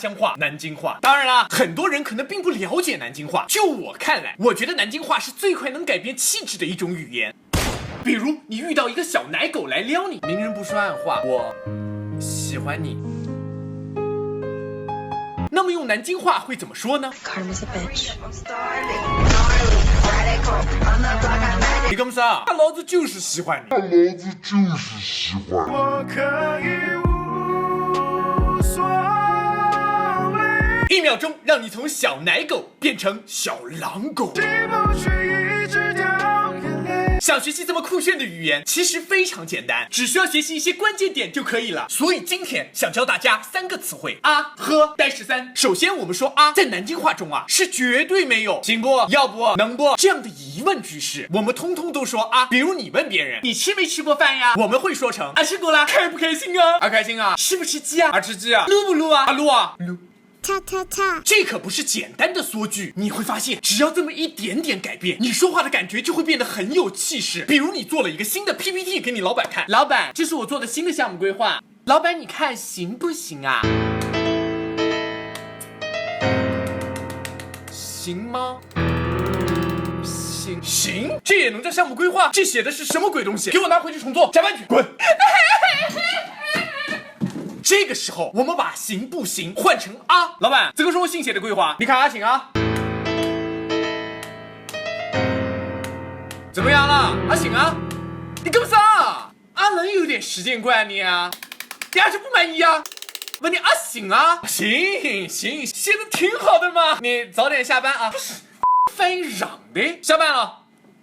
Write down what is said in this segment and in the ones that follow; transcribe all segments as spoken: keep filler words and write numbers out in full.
江话、南京话。当然啦，很多人可能并不了解南京话。就我看来，我觉得南京话是最快能改变气质的一种语言。比如你遇到一个小奶狗来撩你，明人不说暗话，我喜欢你。那么用南京话会怎么说呢？ Karma's a bitch。 你干么啥？他老子就是喜欢你， 他老子就是喜欢你。 我可以无所谓。一秒钟让你从小奶狗变成小狼狗。想学习这么酷炫的语言，其实非常简单，只需要学习一些关键点就可以了。所以今天想教大家三个词汇：啊、呵、呆十三。首先我们说啊，在南京话中啊是绝对没有行不、要不、能不这样的疑问句式，我们通通都说啊。比如你问别人你吃没吃过饭呀，我们会说成啊吃过啦，开不开心啊？啊开心啊。吃不吃鸡啊？啊吃鸡啊。撸不撸啊？啊撸啊撸。 叉叉叉， 这可不是简单的缩句，你会发现，只要这么一点点改变，你说话的感觉就会变得很有气势。比如你做了一个新的 P P T 给你老板看，老板，这是我做的新的项目规划，老板你看行不行啊？行吗？行行，这也能叫项目规划？这写的是什么鬼东西？给我拿回去重做，加班去，滚！这个时候，我们把行不行换成啊。老板，这个是我新写的规划，你看啊行啊。怎么样了？啊行啊。你干么啥？阿能有点时间观念啊。你还是不满意啊？问你啊行啊？行行，写的挺好的嘛。你早点下班啊。不是，翻译嚷的。下班了。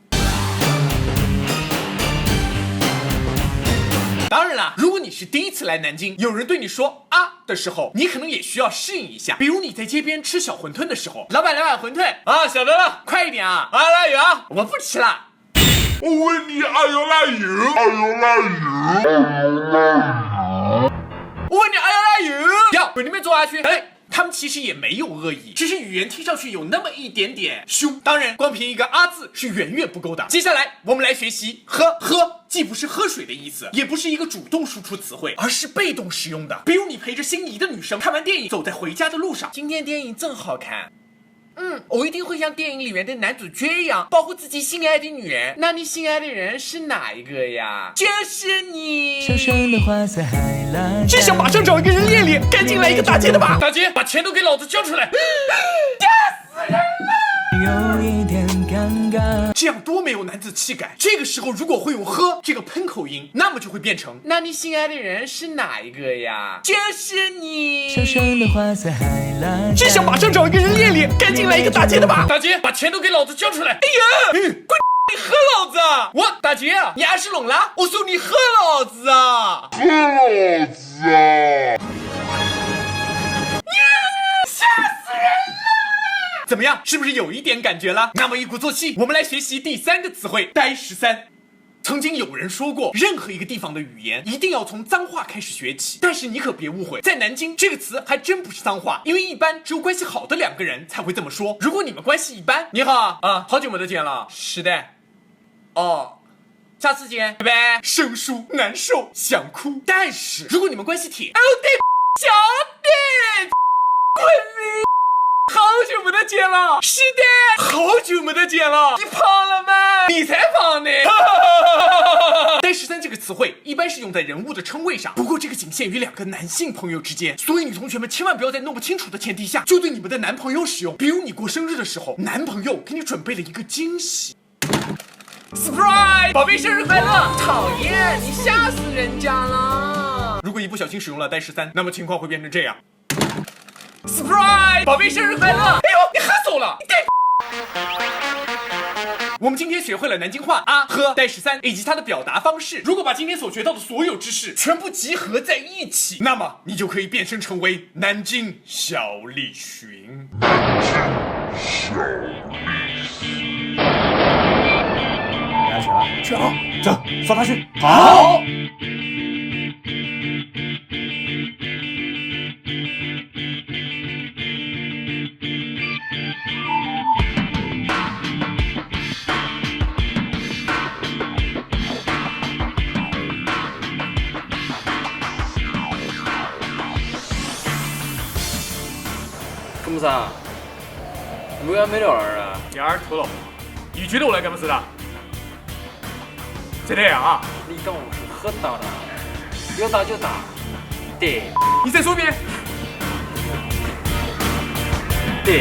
当然啦，如果你是第一次来南京，有人对你说啊的时候，你可能也需要适应一下。比如你在街边吃小馄饨的时候，老板来碗馄饨啊，晓得了，快一点啊，啊来油啊，我不吃了。 我问你，哎呦来油，哎呦来油，哎呦来油。 我问你，哎呦来油，要滚你们坐下去。哎。他们其实也没有恶意，只是语言听上去有那么一点点凶。当然，光凭一个啊字是远远不够的。接下来我们来学习喝喝，既不是喝水的意思，也不是一个主动输出词汇，而是被动使用的。比如你陪着心仪的女生看完电影，走在回家的路上，今天电影真好看。嗯，我一定会像电影里面的男主角一样保护自己心爱的女人。那你心爱的人是哪一个呀？就是你。 生生的花在海浪， 只想马上找一个人练练，赶紧来一个打劫的吧！打劫，把钱都给老子交出来！吓死人了！ 有一点尴尬， 这样多没有男子气概。这个时候如果会用喝这个喷口音，那么就会变成那你心爱的人是哪一个呀？就是你。 生生的花在海浪， 只想马上找一个人练练，赶紧来一个打劫的吧！打劫，把钱都给老子交出来！哎呀，嗯，滚！你喝老子啊！我打劫啊！你还是聋了？我说你喝老子啊！ 喝老子啊！ 吓死人了！怎么样，是不是有一点感觉了？那么一鼓作气，我们来学习第三个词汇呆十三。曾经有人说过，任何一个地方的语言一定要从脏话开始学起。但是你可别误会，在南京这个词还真不是脏话，因为一般只有关系好的两个人才会这么说。如果你们关系一般，你好啊，好久没得见了。是的。哦，下次见，拜拜。生疏、难受、想哭。但是如果你们关系铁，哦对，小弟，滚你！好久没得见了。是的，好久没得见了。你胖了吗？你才胖呢。呆十三这个词汇一般是用在人物的称谓上，不过这个仅限于两个男性朋友之间，所以女同学们千万不要在弄不清楚的前提下就对你们的男朋友使用。比如你过生日的时候，男朋友给你准备了一个惊喜。Surprise！ 宝贝生日快乐！讨厌，你吓死人家了！如果一不小心使用了呆十三，那么情况会变成这样。Surprise！ 宝贝生日快乐！哎呦，你喝走了！你带。我们今天学会了南京话啊、喝、呆十三以及它的表达方式。如果把今天所学到的所有知识全部集合在一起，那么你就可以变身成为南京小栗旬。 南京小栗旬。 大家去了，去啊！走，刷他去。 好。 好干么子啊？没完没了儿啊！ 第二吐了，你觉得我来干么事的？真的啊？ 你当我是很大的，有大就大，对你再说一遍。 对。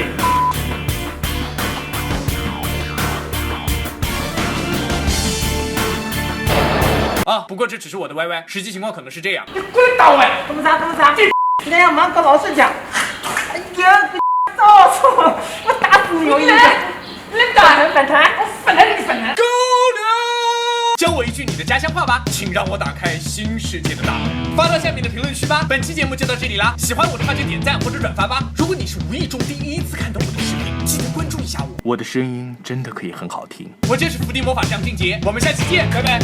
啊，不过这只是我的歪歪，实际情况可能是这样。 你滚到位！干么子啊？干么子啊？这今天要忙搞老实讲。哎呀，早说我打死你！我跟你讲，你打人反弹，我反弹你反弹。 够了！教我一句你的家乡话吧，请让我打开新世界的大门。发到下面的评论区吧。本期节目就到这里啦，喜欢我的话就点赞或者转发吧。如果你是无意中第一次看到我的视频，记得关注一下我。 我的声音真的可以很好听。 我就是伏地魔法张俊杰，我们下期见，拜拜。